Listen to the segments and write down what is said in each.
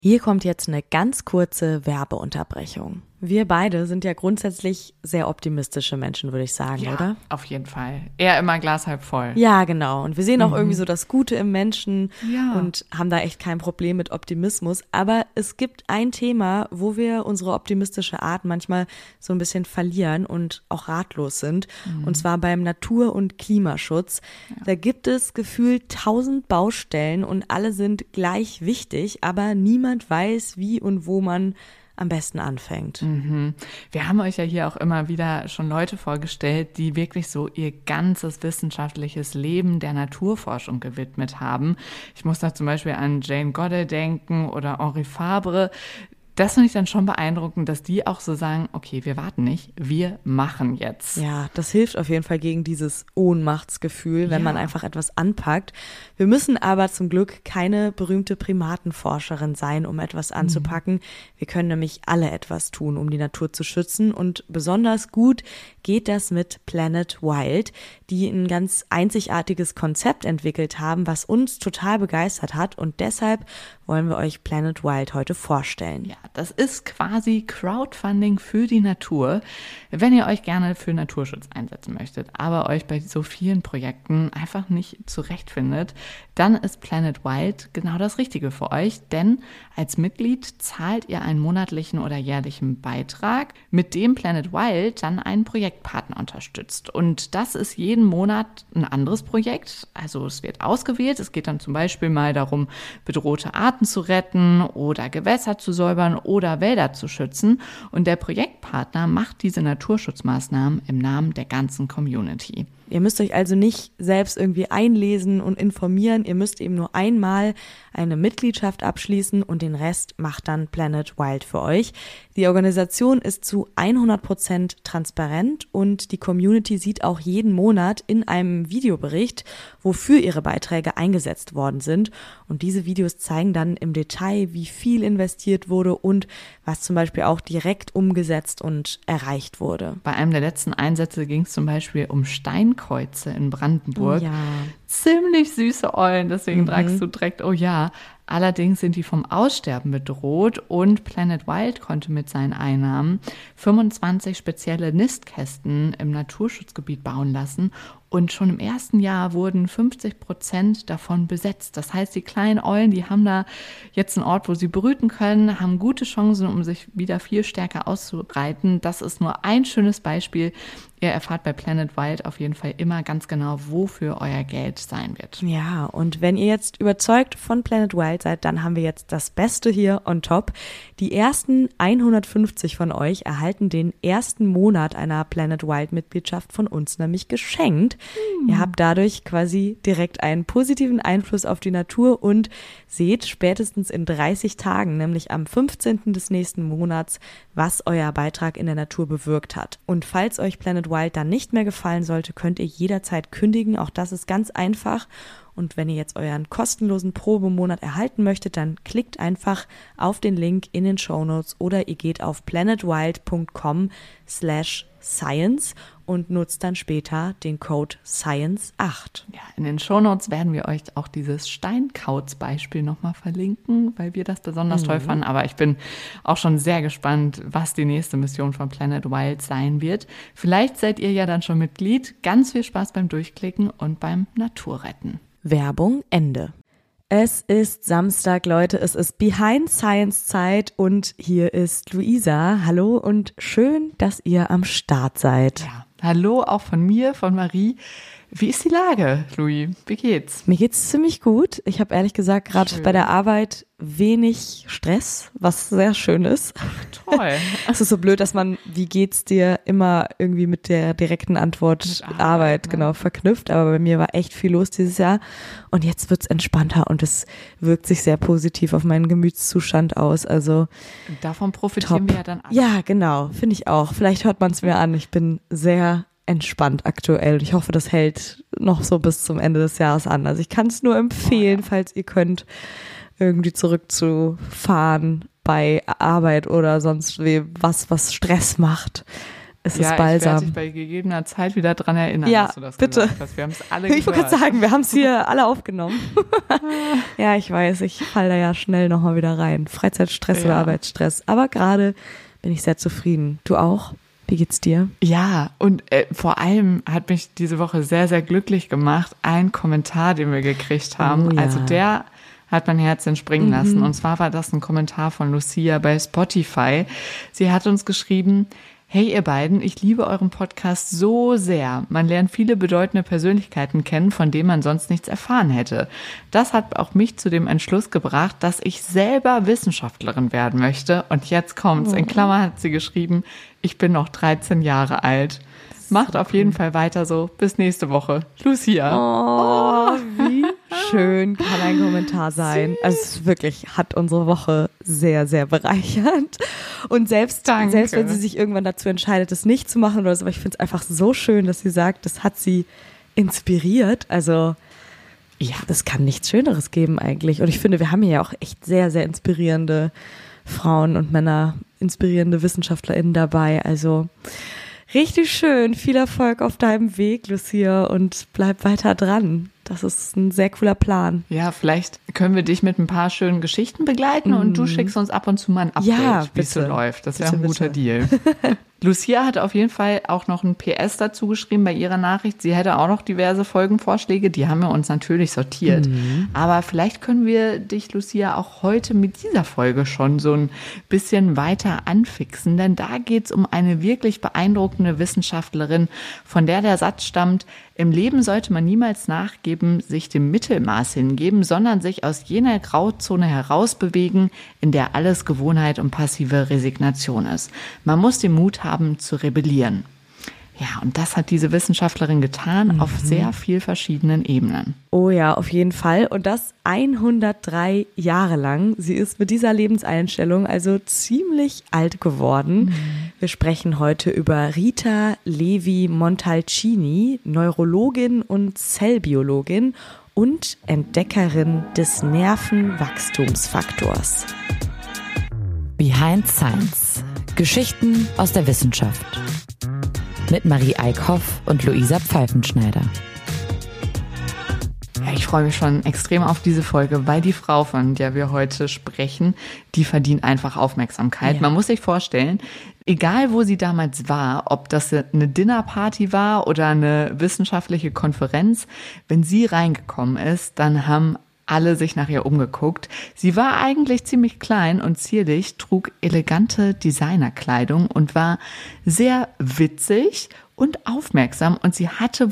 Hier kommt jetzt eine ganz kurze Werbeunterbrechung. Wir beide sind ja grundsätzlich sehr optimistische Menschen, würde ich sagen, Ja, oder? auf jeden Fall. Eher immer Glas halb voll. Ja, genau. Und wir sehen auch irgendwie so das Gute im Menschen Ja. und haben da echt kein Problem mit Optimismus. Aber es gibt ein Thema, wo wir unsere optimistische Art manchmal so ein bisschen verlieren und auch ratlos sind. Und zwar beim Natur- und Klimaschutz. Da gibt es gefühlt 1000 Baustellen und alle sind gleich wichtig, aber niemand weiß, wie und wo man am besten anfängt. Wir haben euch ja hier auch immer wieder schon Leute vorgestellt, die wirklich so ihr ganzes wissenschaftliches Leben der Naturforschung gewidmet haben. Ich muss da zum Beispiel an Jane Goodall denken oder Henri Fabre. Das finde ich dann schon beeindruckend, dass die auch so sagen, okay, wir warten nicht, wir machen jetzt. Ja, das hilft auf jeden Fall gegen dieses Ohnmachtsgefühl, wenn Ja. man einfach etwas anpackt. Wir müssen aber zum Glück keine berühmte Primatenforscherin sein, um etwas anzupacken. Wir können nämlich alle etwas tun, um die Natur zu schützen. Und besonders gut geht das mit Planet Wild, die ein ganz einzigartiges Konzept entwickelt haben, was uns total begeistert hat. Und deshalb wollen wir euch Planet Wild heute vorstellen. Ja, das ist quasi Crowdfunding für die Natur. Wenn ihr euch gerne für Naturschutz einsetzen möchtet, aber euch bei so vielen Projekten einfach nicht zurechtfindet, dann ist Planet Wild genau das Richtige für euch, denn als Mitglied zahlt ihr einen monatlichen oder jährlichen Beitrag, mit dem Planet Wild dann einen Projektpartner unterstützt. Und das ist jeden Monat ein anderes Projekt. Also es wird ausgewählt. Es geht dann zum Beispiel mal darum, bedrohte Arten zu retten oder Gewässer zu säubern oder Wälder zu schützen. Und der Projektpartner macht diese Naturschutzmaßnahmen im Namen der ganzen Community. Ihr müsst euch also nicht selbst irgendwie einlesen und informieren. Ihr müsst eben nur einmal eine Mitgliedschaft abschließen und den Rest macht dann Planet Wild für euch. Die Organisation ist zu 100% transparent und die Community sieht auch jeden Monat in einem Videobericht, wofür ihre Beiträge eingesetzt worden sind. Und diese Videos zeigen dann im Detail, wie viel investiert wurde und was zum Beispiel auch direkt umgesetzt und erreicht wurde. Bei einem der letzten Einsätze ging es zum Beispiel um Steinkreuze in Brandenburg. Oh ja. Ziemlich süße Eulen, deswegen sagst du direkt, oh ja. Allerdings sind die vom Aussterben bedroht und Planet Wild konnte mit seinen Einnahmen 25 spezielle Nistkästen im Naturschutzgebiet bauen lassen. Und schon im ersten Jahr wurden 50% davon besetzt. Das heißt, die kleinen Eulen, die haben da jetzt einen Ort, wo sie brüten können, haben gute Chancen, um sich wieder viel stärker auszubreiten. Das ist nur ein schönes Beispiel. Ihr erfahrt bei Planet Wild auf jeden Fall immer ganz genau, wofür euer Geld sein wird. Ja, und wenn ihr jetzt überzeugt von Planet Wild seid, dann haben wir jetzt das Beste hier on top. Die ersten 150 von euch erhalten den ersten Monat einer Planet Wild Mitgliedschaft von uns nämlich geschenkt. Ihr habt dadurch quasi direkt einen positiven Einfluss auf die Natur und seht spätestens in 30 Tagen, nämlich am 15. des nächsten Monats, was euer Beitrag in der Natur bewirkt hat. Und falls euch Planet Wild dann nicht mehr gefallen sollte, könnt ihr jederzeit kündigen. Auch das ist ganz einfach. Und wenn ihr jetzt euren kostenlosen Probemonat erhalten möchtet, dann klickt einfach auf den Link in den Shownotes oder ihr geht auf planetwild.com/science und nutzt dann später den Code SCIENCE8. Ja, in den Shownotes werden wir euch auch dieses Steinkauz-Beispiel nochmal verlinken, weil wir das besonders toll fanden. Aber ich bin auch schon sehr gespannt, was die nächste Mission von Planet Wild sein wird. Vielleicht seid ihr ja dann schon Mitglied. Ganz viel Spaß beim Durchklicken und beim Naturretten. Werbung Ende. Es ist Samstag, Leute, es ist Behind Science Zeit und hier ist Luisa. Hallo und schön, dass ihr am Start seid. Ja, hallo auch von mir, von Marie. Wie ist die Lage, Louis? Wie geht's? Mir geht's ziemlich gut. Ich habe ehrlich gesagt gerade bei der Arbeit wenig Stress, was sehr schön ist. Toll. Es ist so blöd, dass man, wie geht's dir, immer irgendwie mit der direkten Antwort Mit Arbeit ne? genau verknüpft. Aber bei mir war echt viel los dieses Jahr und jetzt wird's entspannter und es wirkt sich sehr positiv auf meinen Gemütszustand aus. Also Davon profitieren wir ja dann alle. ja, genau, finde ich auch. Vielleicht hört man es mir an. Ich bin sehr entspannt aktuell. Ich hoffe, das hält noch so bis zum Ende des Jahres an. Also ich kann es nur empfehlen, falls ihr könnt, irgendwie zurückzufahren bei Arbeit oder sonst was Stress macht. es ja, ist balsam. Ich werde dich bei gegebener Zeit wieder dran erinnern, Ja, dass du das bitte. gesagt hast. Wir haben es alle gehört. Ich wollte gerade sagen, wir haben es hier alle aufgenommen. Ja, ich weiß, ich falle da ja schnell nochmal wieder rein. Freizeitstress oder Arbeitsstress. Aber gerade bin ich sehr zufrieden. Du auch? Wie geht's dir? Ja, und vor allem hat mich diese Woche sehr, sehr glücklich gemacht, ein Kommentar, den wir gekriegt haben. Oh, ja. Also der hat mein Herz entspringen lassen. Und zwar war das ein Kommentar von Lucia bei Spotify. Sie hat uns geschrieben: Hey ihr beiden, ich liebe euren Podcast so sehr. Man lernt viele bedeutende Persönlichkeiten kennen, von denen man sonst nichts erfahren hätte. Das hat auch mich zu dem Entschluss gebracht, dass ich selber Wissenschaftlerin werden möchte. Und jetzt kommt's. In Klammern hat sie geschrieben, ich bin noch 13 Jahre alt. Macht auf jeden Fall weiter so. Bis nächste Woche. Lucia. Oh, wie schön kann ein Kommentar sein. Also es ist wirklich, hat unsere Woche sehr, sehr bereichert. Und selbst wenn sie sich irgendwann dazu entscheidet, es nicht zu machen oder so, aber ich finde es einfach so schön, dass sie sagt, das hat sie inspiriert. Also ja, das kann nichts Schöneres geben eigentlich. Und ich finde, wir haben hier ja auch echt sehr, sehr inspirierende Frauen und Männer, inspirierende WissenschaftlerInnen dabei. Also richtig schön. Viel Erfolg auf deinem Weg, Lucia, und bleib weiter dran. Das ist ein sehr cooler Plan. Ja, vielleicht können wir dich mit ein paar schönen Geschichten begleiten und du schickst uns ab und zu mal ein Update, wie es so läuft. Das wäre ein guter Deal. Lucia hat auf jeden Fall auch noch ein PS dazu geschrieben bei ihrer Nachricht. Sie hätte auch noch diverse Folgenvorschläge, die haben wir uns natürlich sortiert. Aber vielleicht können wir dich, Lucia, auch heute mit dieser Folge schon so ein bisschen weiter anfixen, denn da geht's um eine wirklich beeindruckende Wissenschaftlerin, von der Satz stammt: Im Leben sollte man niemals nachgeben, sich dem Mittelmaß hingeben, sondern sich aus jener Grauzone herausbewegen, in der alles Gewohnheit und passive Resignation ist. Man muss den Mut haben, zu rebellieren. Ja, und das hat diese Wissenschaftlerin getan auf sehr viel verschiedenen Ebenen. Oh ja, auf jeden Fall. Und das 103 Jahre lang. Sie ist mit dieser Lebenseinstellung also ziemlich alt geworden. Wir sprechen heute über Rita Levi-Montalcini, Neurologin und Zellbiologin und Entdeckerin des Nervenwachstumsfaktors. Behind Science. Geschichten aus der Wissenschaft. Mit Marie Eickhoff und Luisa Pfeifenschneider. Ja, ich freue mich schon extrem auf diese Folge, weil die Frau, von der wir heute sprechen, die verdient einfach Aufmerksamkeit. Ja. Man muss sich vorstellen, egal wo sie damals war, ob das eine Dinnerparty war oder eine wissenschaftliche Konferenz, wenn sie reingekommen ist, dann haben alle sich nach ihr umgeguckt. Sie war eigentlich ziemlich klein und zierlich, trug elegante Designerkleidung und war sehr witzig und aufmerksam. Und sie hatte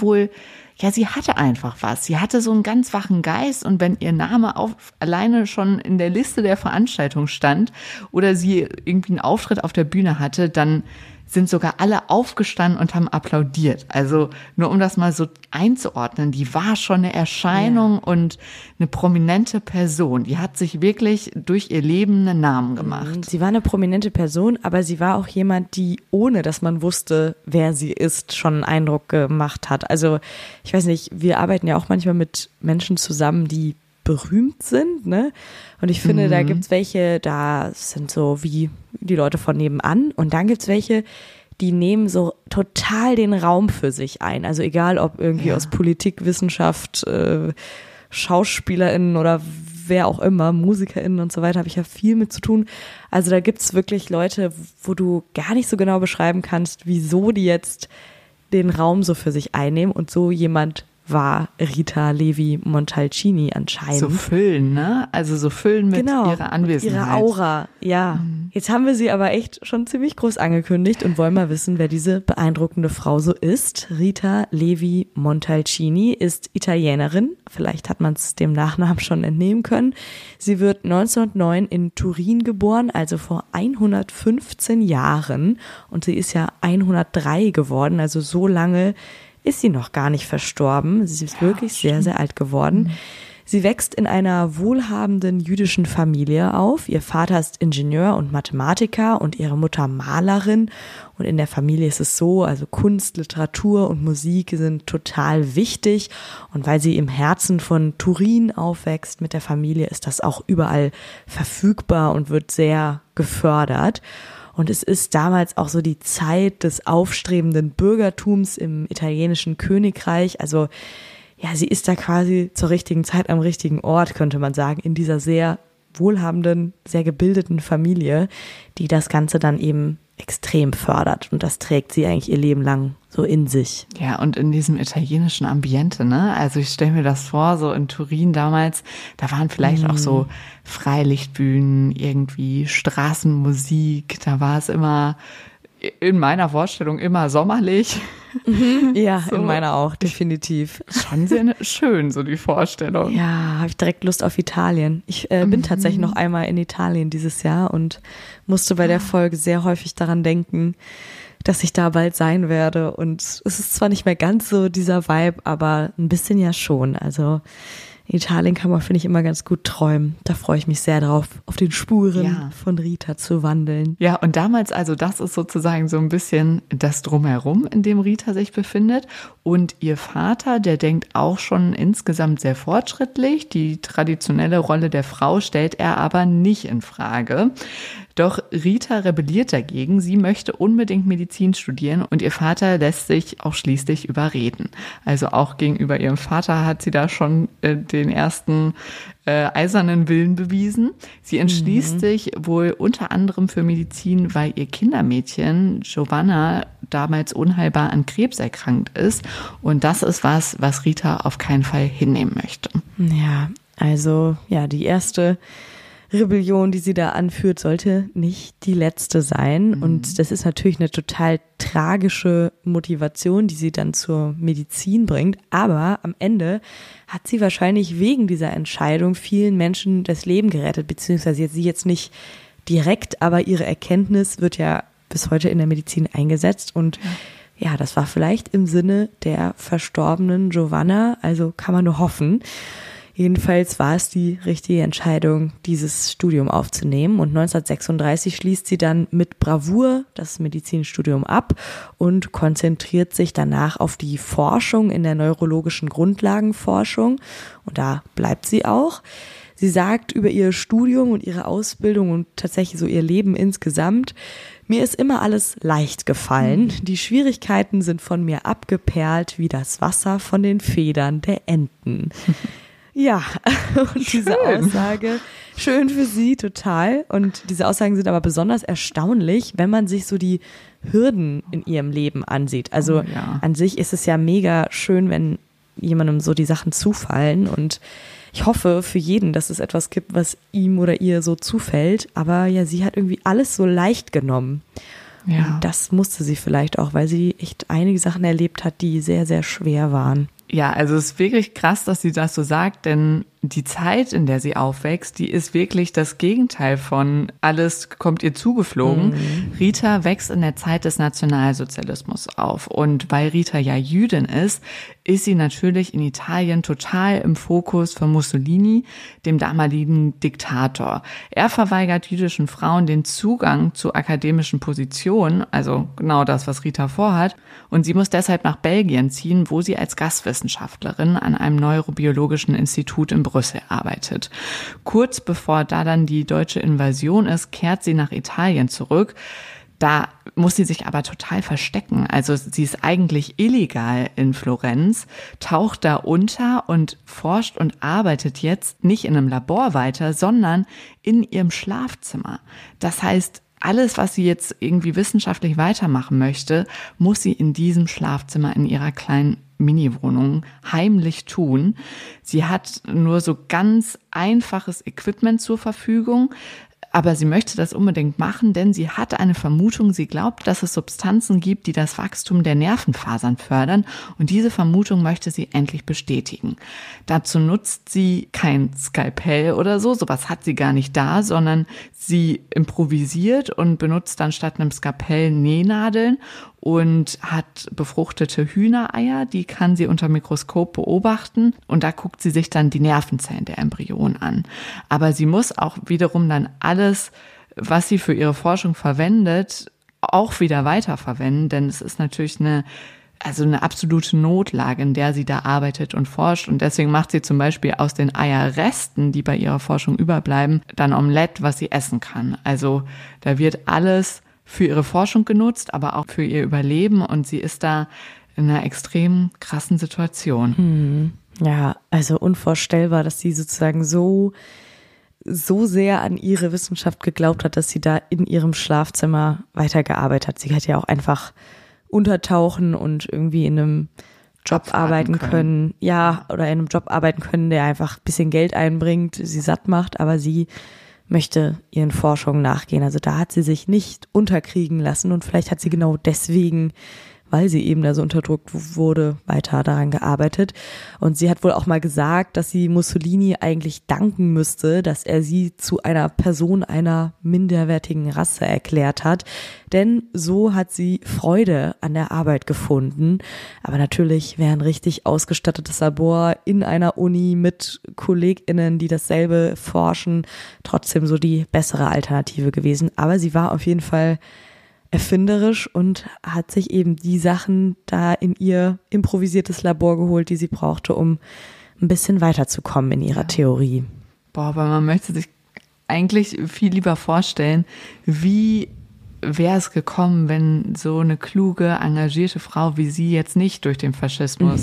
einfach was. Sie hatte so einen ganz wachen Geist, und wenn ihr Name alleine schon in der Liste der Veranstaltung stand oder sie irgendwie einen Auftritt auf der Bühne hatte, dann sind sogar alle aufgestanden und haben applaudiert. Also nur um das mal so einzuordnen, die war schon eine Erscheinung und eine prominente Person. Die hat sich wirklich durch ihr Leben einen Namen gemacht. Sie war eine prominente Person, aber sie war auch jemand, die, ohne dass man wusste, wer sie ist, schon einen Eindruck gemacht hat. Also ich weiß nicht, wir arbeiten ja auch manchmal mit Menschen zusammen, die berühmt sind, ne? Und ich finde, da gibt's welche, da sind so wie die Leute von nebenan, und dann gibt's welche, die nehmen so total den Raum für sich ein. Also egal, ob irgendwie aus Politik, Wissenschaft, SchauspielerInnen oder wer auch immer, MusikerInnen und so weiter, habe ich ja viel mit zu tun. Also da gibt's wirklich Leute, wo du gar nicht so genau beschreiben kannst, wieso die jetzt den Raum so für sich einnehmen, und so jemand war Rita Levi-Montalcini anscheinend. So füllen, ne? Also so füllen mit ihrer Anwesenheit. Ihrer Aura, ja. Jetzt haben wir sie aber echt schon ziemlich groß angekündigt und wollen mal wissen, wer diese beeindruckende Frau so ist. Rita Levi-Montalcini ist Italienerin. Vielleicht hat man es dem Nachnamen schon entnehmen können. Sie wird 1909 in Turin geboren, also vor 115 Jahren. Und sie ist ja 103 geworden, also so lange ist sie noch gar nicht verstorben. Sie ist wirklich sehr, sehr alt geworden. Sie wächst in einer wohlhabenden jüdischen Familie auf. Ihr Vater ist Ingenieur und Mathematiker und ihre Mutter Malerin. Und in der Familie ist es so, also Kunst, Literatur und Musik sind total wichtig. Und weil sie im Herzen von Turin aufwächst mit der Familie, ist das auch überall verfügbar und wird sehr gefördert. Und es ist damals auch so die Zeit des aufstrebenden Bürgertums im italienischen Königreich. Also ja, sie ist da quasi zur richtigen Zeit am richtigen Ort, könnte man sagen, in dieser sehr wohlhabenden, sehr gebildeten Familie, die das Ganze dann eben extrem fördert. Und das trägt sie eigentlich ihr Leben lang so in sich. Ja, und in diesem italienischen Ambiente, ne? Also ich stelle mir das vor, so in Turin damals, da waren vielleicht auch so Freilichtbühnen, irgendwie Straßenmusik, da war es immer in meiner Vorstellung immer sommerlich. Ja, so. In meiner auch, definitiv. Schon sehr schön, so die Vorstellung. Ja, habe ich direkt Lust auf Italien. Ich bin tatsächlich noch einmal in Italien dieses Jahr und musste bei der Folge sehr häufig daran denken, dass ich da bald sein werde. Und es ist zwar nicht mehr ganz so dieser Vibe, aber ein bisschen ja schon. Also in Italien kann man, finde ich, immer ganz gut träumen. Da freue ich mich sehr drauf, auf den Spuren von Rita zu wandeln. Ja, und damals, also das ist sozusagen so ein bisschen das Drumherum, in dem Rita sich befindet. Und ihr Vater, der denkt auch schon insgesamt sehr fortschrittlich. Die traditionelle Rolle der Frau stellt er aber nicht in Frage. Doch Rita rebelliert dagegen. Sie möchte unbedingt Medizin studieren und ihr Vater lässt sich auch schließlich überreden. Also auch gegenüber ihrem Vater hat sie da schon den ersten eisernen Willen bewiesen. Sie entschließt sich wohl unter anderem für Medizin, weil ihr Kindermädchen Giovanna damals unheilbar an Krebs erkrankt ist. Und das ist was Rita auf keinen Fall hinnehmen möchte. Ja, also ja, die erste Rebellion, die sie da anführt, sollte nicht die letzte sein. Und das ist natürlich eine total tragische Motivation, die sie dann zur Medizin bringt. Aber am Ende hat sie wahrscheinlich wegen dieser Entscheidung vielen Menschen das Leben gerettet, beziehungsweise sie jetzt nicht direkt, aber ihre Erkenntnis wird ja bis heute in der Medizin eingesetzt. Und ja, das war vielleicht im Sinne der verstorbenen Giovanna, also kann man nur hoffen. Jedenfalls war es die richtige Entscheidung, dieses Studium aufzunehmen. Und 1936 schließt sie dann mit Bravour das Medizinstudium ab und konzentriert sich danach auf die Forschung in der neurologischen Grundlagenforschung. Und da bleibt sie auch. Sie sagt über ihr Studium und ihre Ausbildung und tatsächlich so ihr Leben insgesamt: Mir ist immer alles leicht gefallen. Die Schwierigkeiten sind von mir abgeperlt wie das Wasser von den Federn der Enten. Ja, und diese Aussage, schön für sie, total. Und diese Aussagen sind aber besonders erstaunlich, wenn man sich so die Hürden in ihrem Leben ansieht. Also an sich ist es ja mega schön, wenn jemandem so die Sachen zufallen. Und ich hoffe für jeden, dass es etwas gibt, was ihm oder ihr so zufällt. Aber ja, sie hat irgendwie alles so leicht genommen. Ja. Und das musste sie vielleicht auch, weil sie echt einige Sachen erlebt hat, die sehr, sehr schwer waren. Ja, also es ist wirklich krass, dass sie das so sagt, denn die Zeit, in der sie aufwächst, die ist wirklich das Gegenteil von alles kommt ihr zugeflogen. Rita wächst in der Zeit des Nationalsozialismus auf und weil Rita ja Jüdin ist sie natürlich in Italien total im Fokus von Mussolini, dem damaligen Diktator. Er verweigert jüdischen Frauen den Zugang zu akademischen Positionen, also genau das, was Rita vorhat, und sie muss deshalb nach Belgien ziehen, wo sie als Gastwissenschaftlerin an einem neurobiologischen Institut in Brüssel arbeitet. Kurz bevor da dann die deutsche Invasion ist, kehrt sie nach Italien zurück. Da muss sie sich aber total verstecken. Also sie ist eigentlich illegal in Florenz, taucht da unter und forscht und arbeitet jetzt nicht in einem Labor weiter, sondern in ihrem Schlafzimmer. Das heißt, alles, was sie jetzt irgendwie wissenschaftlich weitermachen möchte, muss sie in diesem Schlafzimmer in ihrer kleinen Mini-Wohnung heimlich tun. Sie hat nur so ganz einfaches Equipment zur Verfügung, aber sie möchte das unbedingt machen, denn sie hat eine Vermutung, sie glaubt, dass es Substanzen gibt, die das Wachstum der Nervenfasern fördern, und diese Vermutung möchte sie endlich bestätigen. Dazu nutzt sie kein Skalpell oder so, sowas hat sie gar nicht da, sondern sie improvisiert und benutzt dann statt einem Skalpell Nähnadeln und hat befruchtete Hühnereier, die kann sie unter Mikroskop beobachten und da guckt sie sich dann die Nervenzellen der Embryonen an. Aber sie muss auch wiederum dann alles, was sie für ihre Forschung verwendet, auch wieder weiterverwenden, denn es ist natürlich eine absolute Notlage, in der sie da arbeitet und forscht, und deswegen macht sie zum Beispiel aus den Eierresten, die bei ihrer Forschung überbleiben, dann Omelette, was sie essen kann. Also da wird alles für ihre Forschung genutzt, aber auch für ihr Überleben. Und sie ist da in einer extrem krassen Situation. Ja, also unvorstellbar, dass sie sozusagen so sehr an ihre Wissenschaft geglaubt hat, dass sie da in ihrem Schlafzimmer weitergearbeitet hat. Sie hätte ja auch einfach untertauchen und irgendwie in einem Job arbeiten können. Ja, oder in einem Job arbeiten können, der einfach ein bisschen Geld einbringt, sie satt macht, aber sie möchte ihren Forschungen nachgehen. Also da hat sie sich nicht unterkriegen lassen und vielleicht hat sie genau deswegen, weil sie eben da so unterdrückt wurde, weiter daran gearbeitet. Und sie hat wohl auch mal gesagt, dass sie Mussolini eigentlich danken müsste, dass er sie zu einer Person einer minderwertigen Rasse erklärt hat. Denn so hat sie Freude an der Arbeit gefunden. Aber natürlich wäre ein richtig ausgestattetes Labor in einer Uni mit KollegInnen, die dasselbe forschen, trotzdem so die bessere Alternative gewesen. Aber sie war auf jeden Fall erfinderisch und hat sich eben die Sachen da in ihr improvisiertes Labor geholt, die sie brauchte, um ein bisschen weiterzukommen in ihrer Theorie. Boah, aber man möchte sich eigentlich viel lieber vorstellen, wie wäre es gekommen, wenn so eine kluge, engagierte Frau wie sie jetzt nicht durch den Faschismus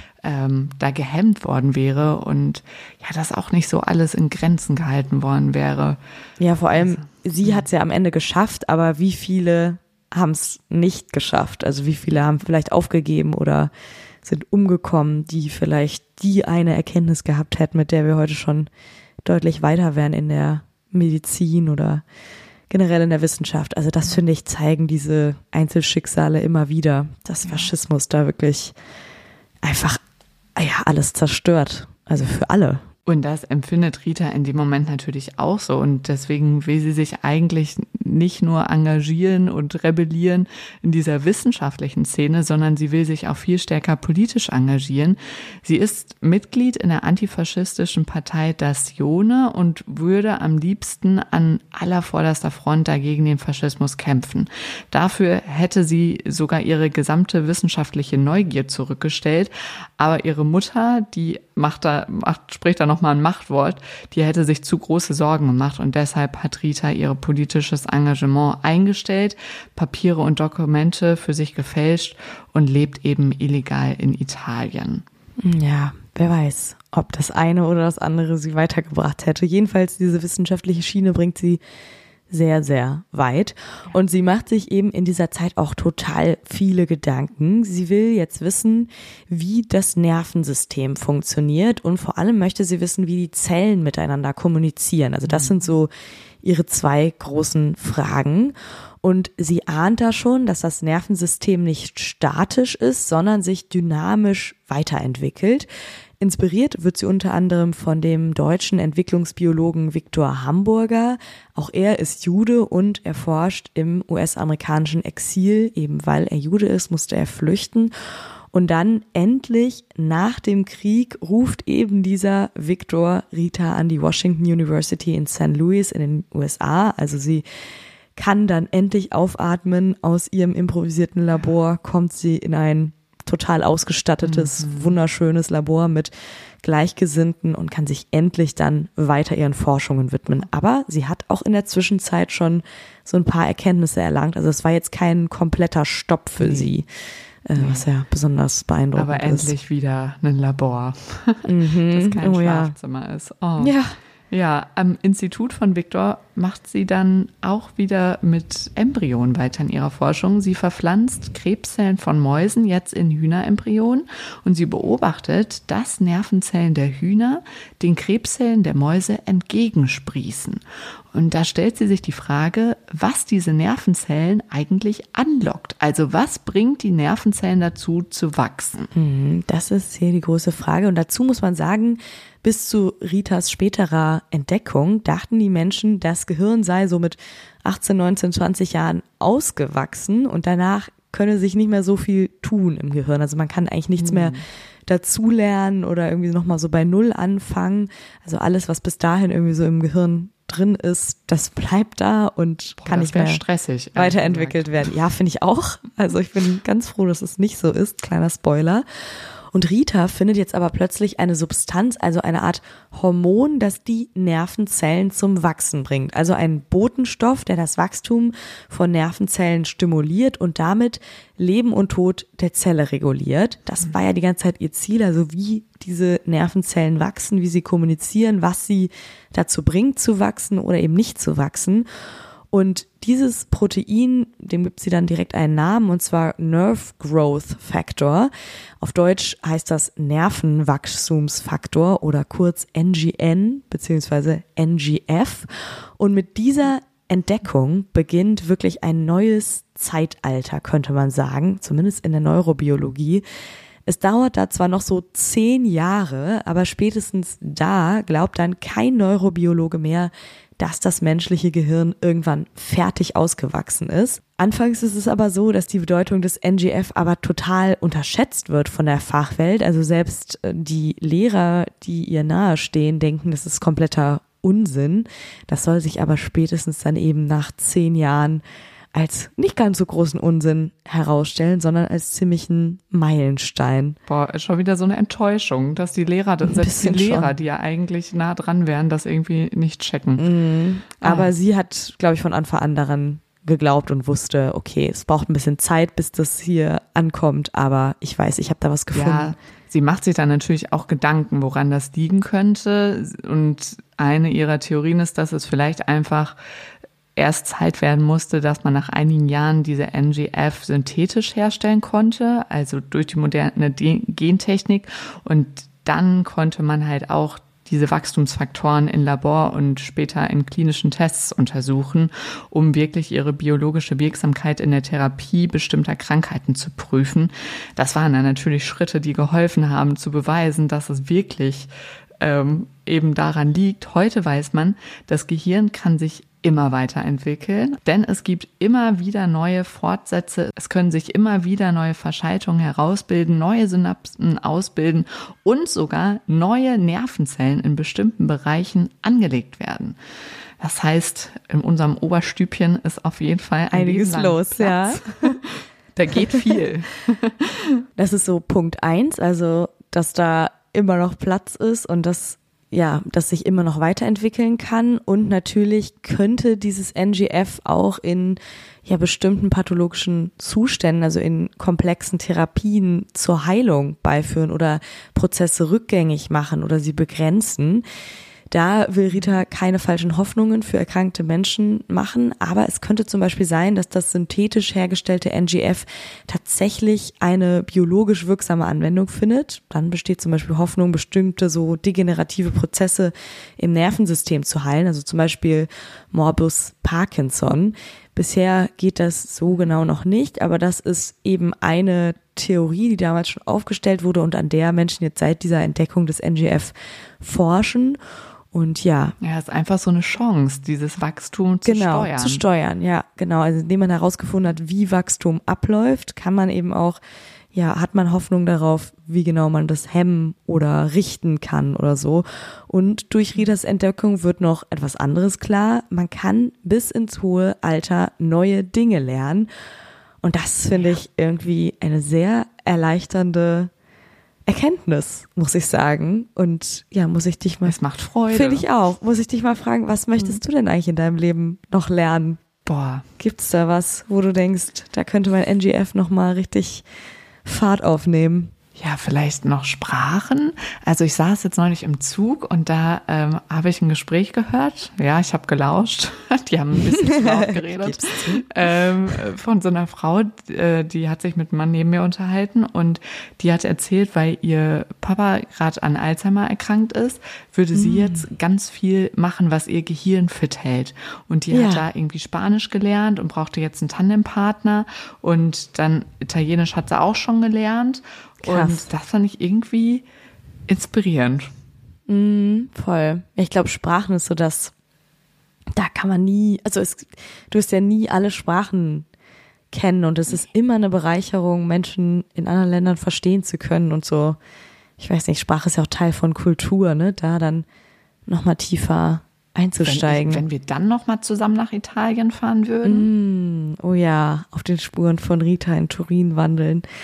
da gehemmt worden wäre und ja, das auch nicht so alles in Grenzen gehalten worden wäre. Ja, vor allem, sie hat es ja am Ende geschafft, aber wie viele haben es nicht geschafft? Also wie viele haben vielleicht aufgegeben oder sind umgekommen, die vielleicht die eine Erkenntnis gehabt hätten, mit der wir heute schon deutlich weiter wären in der Medizin oder generell in der Wissenschaft. Also das, finde ich, zeigen diese Einzelschicksale immer wieder, dass Faschismus da wirklich einfach alles zerstört. Also für alle. Und das empfindet Rita in dem Moment natürlich auch so. Und deswegen will sie sich eigentlich nicht nur engagieren und rebellieren in dieser wissenschaftlichen Szene, sondern sie will sich auch viel stärker politisch engagieren. Sie ist Mitglied in der antifaschistischen Partei Dazione und würde am liebsten an allervorderster Front dagegen den Faschismus kämpfen. Dafür hätte sie sogar ihre gesamte wissenschaftliche Neugier zurückgestellt. Aber ihre Mutter, die spricht da nochmal ein Machtwort, die hätte sich zu große Sorgen gemacht und deshalb hat Rita ihr politisches Engagement eingestellt, Papiere und Dokumente für sich gefälscht und lebt eben illegal in Italien. Ja, wer weiß, ob das eine oder das andere sie weitergebracht hätte. Jedenfalls diese wissenschaftliche Schiene bringt sie sehr, sehr weit. Und sie macht sich eben in dieser Zeit auch total viele Gedanken. Sie will jetzt wissen, wie das Nervensystem funktioniert und vor allem möchte sie wissen, wie die Zellen miteinander kommunizieren. Also das sind so ihre zwei großen Fragen. Und sie ahnt da schon, dass das Nervensystem nicht statisch ist, sondern sich dynamisch weiterentwickelt. Inspiriert wird sie unter anderem von dem deutschen Entwicklungsbiologen Viktor Hamburger. Auch er ist Jude und er forscht im US-amerikanischen Exil. Eben weil er Jude ist, musste er flüchten. Und dann endlich nach dem Krieg ruft eben dieser Viktor Rita an die Washington University in St. Louis in den USA. Also sie kann dann endlich aufatmen. Aus ihrem improvisierten Labor kommt sie in ein total ausgestattetes, wunderschönes Labor mit Gleichgesinnten und kann sich endlich dann weiter ihren Forschungen widmen. Aber sie hat auch in der Zwischenzeit schon so ein paar Erkenntnisse erlangt. Also es war jetzt kein kompletter Stopp für sie, was ja besonders beeindruckend ist. Aber endlich wieder ein Labor, das kein Schlafzimmer ist. Oh. Ja. Ja, am Institut von Viktor macht sie dann auch wieder mit Embryonen weiter in ihrer Forschung. Sie verpflanzt Krebszellen von Mäusen jetzt in Hühnerembryonen und sie beobachtet, dass Nervenzellen der Hühner den Krebszellen der Mäuse entgegensprießen. Und da stellt sie sich die Frage, was diese Nervenzellen eigentlich anlockt. Also was bringt die Nervenzellen dazu zu wachsen? Das ist hier die große Frage. Und dazu muss man sagen, bis zu Ritas späterer Entdeckung dachten die Menschen, das Gehirn sei so mit 18, 19, 20 Jahren ausgewachsen und danach könne sich nicht mehr so viel tun im Gehirn. Also man kann eigentlich nichts mehr dazulernen oder irgendwie nochmal so bei Null anfangen. Also alles, was bis dahin irgendwie so im Gehirn drin ist, das bleibt da und kann nicht mehr stressig, weiterentwickelt werden. Ja, finde ich auch. Also ich bin ganz froh, dass es nicht so ist. Kleiner Spoiler. Und Rita findet jetzt aber plötzlich eine Substanz, also eine Art Hormon, das die Nervenzellen zum Wachsen bringt. Also ein Botenstoff, der das Wachstum von Nervenzellen stimuliert und damit Leben und Tod der Zelle reguliert. Das war ja die ganze Zeit ihr Ziel, also wie diese Nervenzellen wachsen, wie sie kommunizieren, was sie dazu bringt zu wachsen oder eben nicht zu wachsen. Und dieses Protein, dem gibt sie dann direkt einen Namen, und zwar Nerve Growth Factor. Auf Deutsch heißt das Nervenwachstumsfaktor oder kurz NGN bzw. NGF. Und mit dieser Entdeckung beginnt wirklich ein neues Zeitalter, könnte man sagen, zumindest in der Neurobiologie. Es dauert da zwar noch so 10 Jahre, aber spätestens da glaubt dann kein Neurobiologe mehr, dass das menschliche Gehirn irgendwann fertig ausgewachsen ist. Anfangs ist es aber so, dass die Bedeutung des NGF aber total unterschätzt wird von der Fachwelt. Also selbst die Lehrer, die ihr nahestehen, denken, das ist kompletter Unsinn. Das soll sich aber spätestens dann eben nach 10 Jahren als nicht ganz so großen Unsinn herausstellen, sondern als ziemlichen Meilenstein. Boah, ist schon wieder so eine Enttäuschung, dass die Lehrer, selbst die Lehrer, die ja eigentlich nah dran wären, das irgendwie nicht checken. Aber sie hat, glaube ich, von Anfang an daran geglaubt und wusste, okay, es braucht ein bisschen Zeit, bis das hier ankommt, aber ich weiß, ich habe da was gefunden. Ja, sie macht sich dann natürlich auch Gedanken, woran das liegen könnte, und eine ihrer Theorien ist, dass es vielleicht einfach erst Zeit werden musste, dass man nach einigen Jahren diese NGF synthetisch herstellen konnte, also durch die moderne Gentechnik, und dann konnte man halt auch diese Wachstumsfaktoren in Labor und später in klinischen Tests untersuchen, um wirklich ihre biologische Wirksamkeit in der Therapie bestimmter Krankheiten zu prüfen. Das waren dann natürlich Schritte, die geholfen haben zu beweisen, dass es wirklich eben daran liegt. Heute weiß man, das Gehirn kann sich immer weiterentwickeln, denn es gibt immer wieder neue Fortsätze, es können sich immer wieder neue Verschaltungen herausbilden, neue Synapsen ausbilden und sogar neue Nervenzellen in bestimmten Bereichen angelegt werden. Das heißt, in unserem Oberstübchen ist auf jeden Fall einiges los, Platz. Ja. Da geht viel. Das ist so Punkt 1, also dass da immer noch Platz ist und dass sich immer noch weiterentwickeln kann, und natürlich könnte dieses NGF auch in bestimmten pathologischen Zuständen, also in komplexen Therapien zur Heilung beiführen oder Prozesse rückgängig machen oder sie begrenzen. Da will Rita keine falschen Hoffnungen für erkrankte Menschen machen, aber es könnte zum Beispiel sein, dass das synthetisch hergestellte NGF tatsächlich eine biologisch wirksame Anwendung findet. Dann besteht zum Beispiel Hoffnung, bestimmte so degenerative Prozesse im Nervensystem zu heilen, also zum Beispiel Morbus Parkinson. Bisher geht das so genau noch nicht, aber das ist eben eine Theorie, die damals schon aufgestellt wurde und an der Menschen jetzt seit dieser Entdeckung des NGF forschen. Und ja, es ist einfach so eine Chance, dieses Wachstum zu steuern. Genau, zu steuern, ja, genau. Also indem man herausgefunden hat, wie Wachstum abläuft, kann man eben auch, hat man Hoffnung darauf, wie genau man das hemmen oder richten kann oder so. Und durch Ritas Entdeckung wird noch etwas anderes klar. Man kann bis ins hohe Alter neue Dinge lernen. Und das finde ich irgendwie eine sehr erleichternde Erkenntnis, muss ich sagen. Und muss ich dich mal... Es macht Freude. Finde ich auch. Muss ich dich mal fragen, was möchtest du denn eigentlich in deinem Leben noch lernen? Boah. Gibt's da was, wo du denkst, da könnte mein NGF nochmal richtig Fahrt aufnehmen? Ja, vielleicht noch Sprachen. Also ich saß jetzt neulich im Zug und da habe ich ein Gespräch gehört. Ja, ich habe gelauscht. Die haben ein bisschen zu laut geredet. Von so einer Frau, die hat sich mit einem Mann neben mir unterhalten und die hat erzählt, weil ihr Papa gerade an Alzheimer erkrankt ist, würde sie jetzt ganz viel machen, was ihr Gehirn fit hält. Und die hat da irgendwie Spanisch gelernt und brauchte jetzt einen Tandempartner, und dann Italienisch hat sie auch schon gelernt. Krass. Und das fand ich irgendwie inspirierend. Voll. Ich glaube, Sprachen ist so das, da kann man nie, du wirst ja nie alle Sprachen kennen, und es ist immer eine Bereicherung, Menschen in anderen Ländern verstehen zu können und so. Ich weiß nicht, Sprache ist ja auch Teil von Kultur, ne? Da dann nochmal tiefer einzusteigen. Wenn wir dann nochmal zusammen nach Italien fahren würden. Oh ja, auf den Spuren von Rita in Turin wandeln.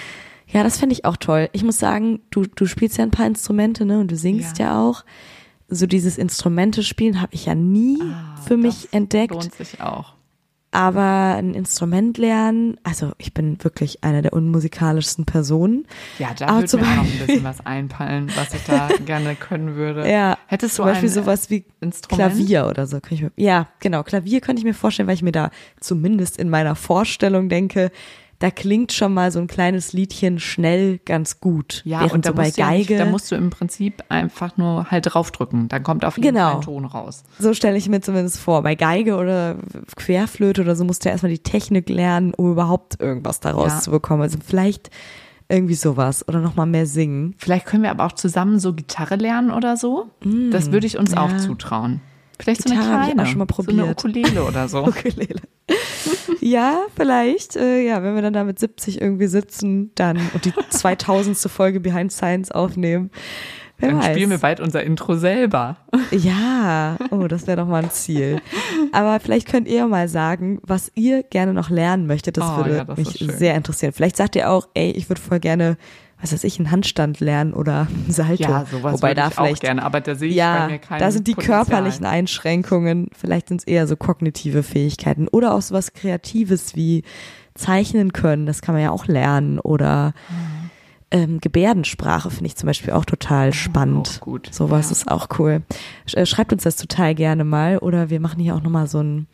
Ja, das fände ich auch toll. Ich muss sagen, du spielst ja ein paar Instrumente, ne? Und du singst ja auch. So dieses Instrumente spielen habe ich ja nie für mich entdeckt. Lohnt sich auch. Aber ein Instrument lernen, also ich bin wirklich eine der unmusikalischsten Personen. Ja, da würde mir auch noch ein bisschen was einfallen, was ich da gerne können würde. Ja, hättest du zum Beispiel ein sowas wie Instrument? Klavier oder so. Ja, genau, Klavier könnte ich mir vorstellen, weil ich mir da zumindest in meiner Vorstellung denke, da klingt schon mal so ein kleines Liedchen schnell ganz gut. Ja, während und da so bei Geige. da musst du im Prinzip einfach nur halt draufdrücken. Dann kommt auf jeden Fall ein Ton raus. So stelle ich mir zumindest vor. Bei Geige oder Querflöte oder so musst du ja erstmal die Technik lernen, um überhaupt irgendwas daraus zu bekommen. Also vielleicht irgendwie sowas oder nochmal mehr singen. Vielleicht können wir aber auch zusammen so Gitarre lernen oder so. Das würde ich uns auch zutrauen. Vielleicht Gitarre so eine kleine, habe ich auch schon mal probiert. So eine Ukulele oder so. Ukulele. Ja, vielleicht. Wenn wir dann da mit 70 irgendwie sitzen dann und die 2000. Folge Behind Science aufnehmen. Wer Dann weiß. spielen wir bald unser Intro selber. Ja, das wäre doch mal ein Ziel. Aber vielleicht könnt ihr mal sagen, was ihr gerne noch lernen möchtet. Das würde mich sehr interessieren. Vielleicht sagt ihr auch, ich würde voll gerne, was weiß ich, einen Handstand lernen oder ein Salto. Ja, sowas Wobei würde da ich vielleicht, auch gerne, aber da sehe ich bei mir keinen da sind die Potenzial. körperlichen Einschränkungen, vielleicht sind es eher so kognitive Fähigkeiten oder auch sowas Kreatives wie zeichnen können, das kann man ja auch lernen oder Gebärdensprache finde ich zum Beispiel auch total spannend. Auch gut. Sowas ist auch cool. Schreibt uns das total gerne mal oder wir machen hier auch nochmal so eine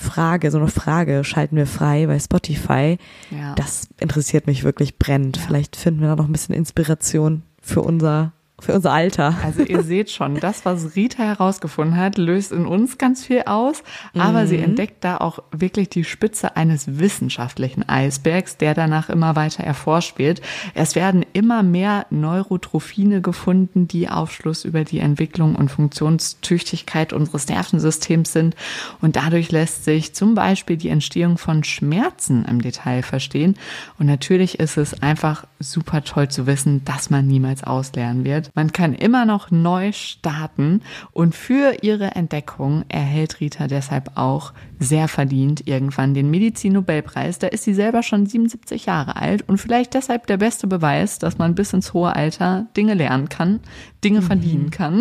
Frage schalten wir frei bei Spotify. Ja. Das interessiert mich wirklich brennend. Ja. Vielleicht finden wir da noch ein bisschen Inspiration für unser Alter. Also ihr seht schon, das, was Rita herausgefunden hat, löst in uns ganz viel aus, aber sie entdeckt da auch wirklich die Spitze eines wissenschaftlichen Eisbergs, der danach immer weiter erforscht wird. Es werden immer mehr Neurotrophine gefunden, die Aufschluss über die Entwicklung und Funktionstüchtigkeit unseres Nervensystems sind und dadurch lässt sich zum Beispiel die Entstehung von Schmerzen im Detail verstehen und natürlich ist es einfach super toll zu wissen, dass man niemals auslernen wird. Man kann immer noch neu starten und für ihre Entdeckung erhält Rita deshalb auch sehr verdient irgendwann den Medizin-Nobelpreis. Da ist sie selber schon 77 Jahre alt und vielleicht deshalb der beste Beweis, dass man bis ins hohe Alter Dinge lernen kann, Dinge verdienen kann,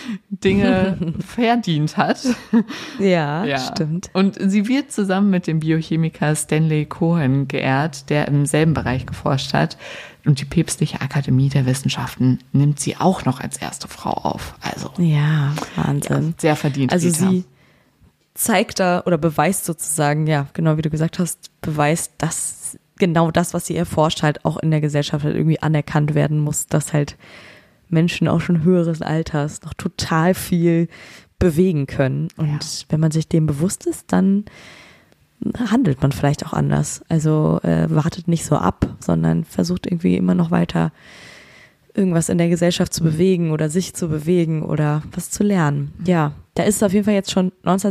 Dinge verdient hat. Ja, stimmt. Und sie wird zusammen mit dem Biochemiker Stanley Cohen geehrt, der im selben Bereich geforscht hat. Und die Päpstliche Akademie der Wissenschaften nimmt sie auch noch als erste Frau auf. Also ja, Wahnsinn. Ja, sehr verdient. Also Rita. sie zeigt da oder beweist sozusagen, ja, genau wie du gesagt hast, beweist, dass genau das, was sie erforscht, halt auch in der Gesellschaft halt irgendwie anerkannt werden muss, dass halt Menschen auch schon höheres Alters noch total viel bewegen können. Und wenn man sich dem bewusst ist, dann handelt man vielleicht auch anders. Also wartet nicht so ab, sondern versucht irgendwie immer noch weiter irgendwas in der Gesellschaft zu bewegen oder sich zu bewegen oder was zu lernen. Ja, da ist es auf jeden Fall jetzt schon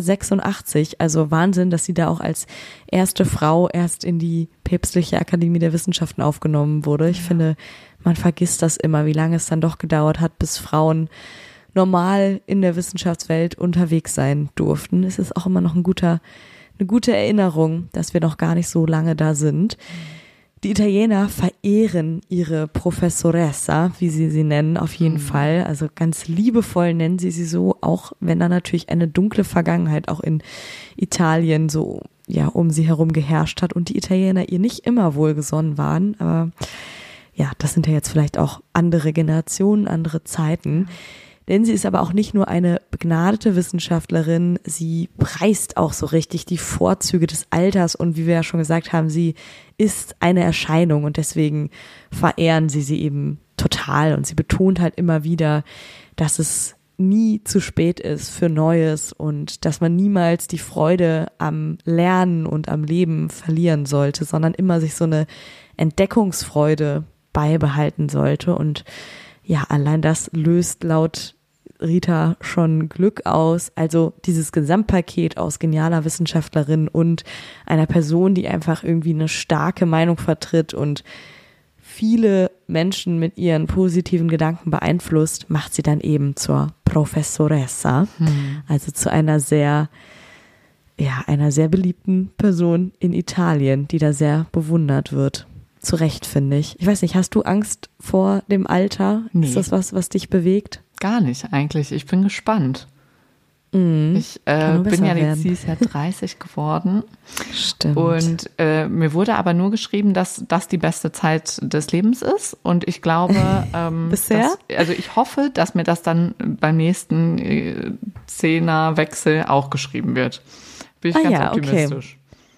1986, also Wahnsinn, dass sie da auch als erste Frau erst in die Päpstliche Akademie der Wissenschaften aufgenommen wurde. Ich finde, man vergisst das immer, wie lange es dann doch gedauert hat, bis Frauen normal in der Wissenschaftswelt unterwegs sein durften. Es ist auch immer noch eine gute Erinnerung, dass wir noch gar nicht so lange da sind. Die Italiener verehren ihre Professoressa, wie sie nennen, auf jeden Fall. Also ganz liebevoll nennen sie so, auch wenn da natürlich eine dunkle Vergangenheit auch in Italien so um sie herum geherrscht hat und die Italiener ihr nicht immer wohlgesonnen waren. Aber ja, das sind ja jetzt vielleicht auch andere Generationen, andere Zeiten. Denn sie ist aber auch nicht nur eine begnadete Wissenschaftlerin, sie preist auch so richtig die Vorzüge des Alters und wie wir ja schon gesagt haben, sie ist eine Erscheinung und deswegen verehren sie eben total und sie betont halt immer wieder, dass es nie zu spät ist für Neues und dass man niemals die Freude am Lernen und am Leben verlieren sollte, sondern immer sich so eine Entdeckungsfreude beibehalten sollte und ja, allein das löst laut Rita schon Glück aus. Also dieses Gesamtpaket aus genialer Wissenschaftlerin und einer Person, die einfach irgendwie eine starke Meinung vertritt und viele Menschen mit ihren positiven Gedanken beeinflusst, macht sie dann eben zur Professoressa, also zu einer sehr beliebten Person in Italien, die da sehr bewundert wird. zurecht, finde ich. Ich weiß nicht, hast du Angst vor dem Alter? Nee. Ist das was dich bewegt? Gar nicht eigentlich. Ich bin gespannt. Ich Kann nur bin besser ja werden. dieses Jahr 30 geworden. Stimmt. Und mir wurde aber nur geschrieben, dass das die beste Zeit des Lebens ist. Und ich glaube, Bisher? Also ich hoffe, dass mir das dann beim nächsten Zehnerwechsel auch geschrieben wird. Bin ich ganz optimistisch.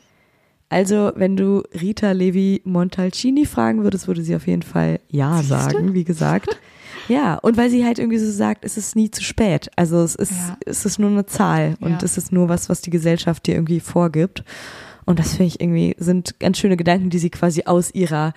Also, wenn du Rita Levi Montalcini fragen würdest, würde sie auf jeden Fall ja sagen, wie gesagt. Ja, und weil sie halt irgendwie so sagt, es ist nie zu spät. Also es ist nur eine Zahl und es ist nur was die Gesellschaft dir irgendwie vorgibt. Und das finde ich irgendwie, sind ganz schöne Gedanken, die sie quasi aus ihrer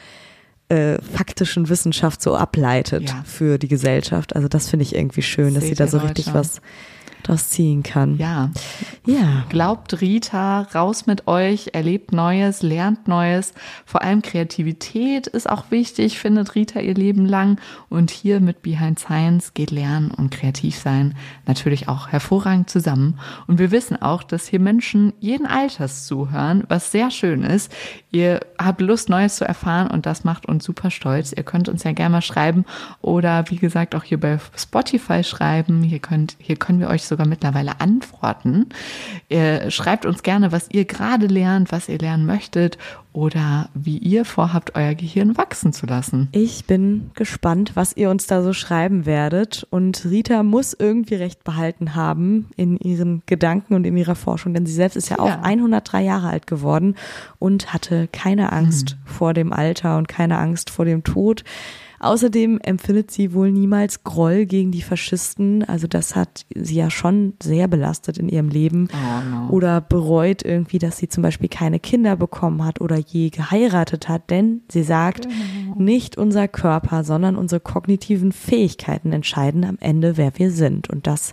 faktischen Wissenschaft so ableitet für die Gesellschaft. Also das finde ich irgendwie schön, dass sie da so richtig was draus ziehen kann. Ja. Ja. Glaubt Rita, raus mit euch, erlebt Neues, lernt Neues. Vor allem Kreativität ist auch wichtig, findet Rita ihr Leben lang. Und hier mit Behind Science geht Lernen und kreativ sein natürlich auch hervorragend zusammen. Und wir wissen auch, dass hier Menschen jeden Alters zuhören, was sehr schön ist. Ihr habt Lust, Neues zu erfahren und das macht uns super stolz. Ihr könnt uns ja gerne mal schreiben oder wie gesagt auch hier bei Spotify schreiben. Hier können wir euch sogar mittlerweile antworten. Ihr schreibt uns gerne, was ihr gerade lernt, was ihr lernen möchtet oder wie ihr vorhabt, euer Gehirn wachsen zu lassen. Ich bin gespannt, was ihr uns da so schreiben werdet. Und Rita muss irgendwie recht behalten haben in ihren Gedanken und in ihrer Forschung, denn sie selbst ist ja auch 103 Jahre alt geworden und hatte keine Angst vor dem Alter und keine Angst vor dem Tod. Außerdem empfindet sie wohl niemals Groll gegen die Faschisten. Also das hat sie ja schon sehr belastet in ihrem Leben. Oh no. Oder bereut irgendwie, dass sie zum Beispiel keine Kinder bekommen hat oder je geheiratet hat. Denn sie sagt, nicht unser Körper, sondern unsere kognitiven Fähigkeiten entscheiden am Ende, wer wir sind. Und das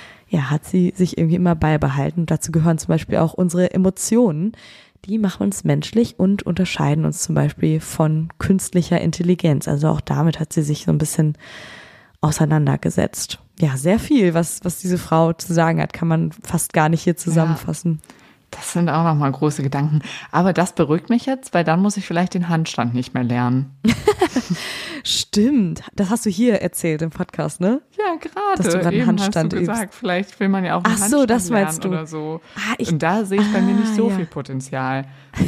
hat sie sich irgendwie immer beibehalten. Und dazu gehören zum Beispiel auch unsere Emotionen. Die machen uns menschlich und unterscheiden uns zum Beispiel von künstlicher Intelligenz. Also auch damit hat sie sich so ein bisschen auseinandergesetzt. Ja, sehr viel, was diese Frau zu sagen hat, kann man fast gar nicht hier zusammenfassen. Das sind auch nochmal große Gedanken. Aber das beruhigt mich jetzt, weil dann muss ich vielleicht den Handstand nicht mehr lernen. Stimmt, das hast du hier erzählt im Podcast, ne? Ja, gerade. Dass du gerade einen Handstand hast du gesagt, vielleicht will man ja auch einen Ach so, Handstand das lernen meinst du. oder so. Ah, und da sehe ich bei mir nicht so viel Potenzial.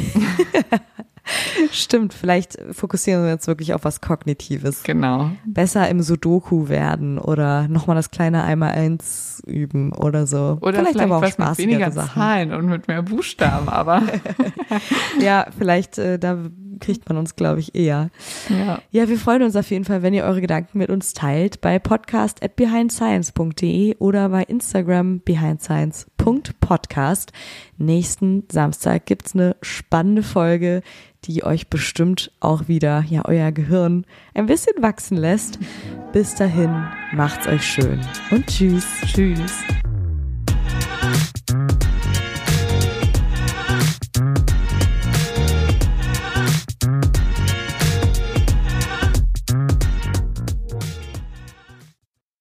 Stimmt, vielleicht fokussieren wir uns wirklich auf was Kognitives. Genau. Besser im Sudoku werden oder nochmal das kleine Einmal-Eins üben oder so. Oder vielleicht aber auch was mit weniger Sachen. Zahlen und mit mehr Buchstaben, aber ja, vielleicht da kriegt man uns, glaube ich, eher. Ja, wir freuen uns auf jeden Fall, wenn ihr eure Gedanken mit uns teilt bei podcast@behindscience.de oder bei Instagram behindscience.podcast. Nächsten Samstag gibt's eine spannende Folge, die euch bestimmt auch wieder euer Gehirn ein bisschen wachsen lässt. Bis dahin, macht's euch schön und tschüss. Tschüss.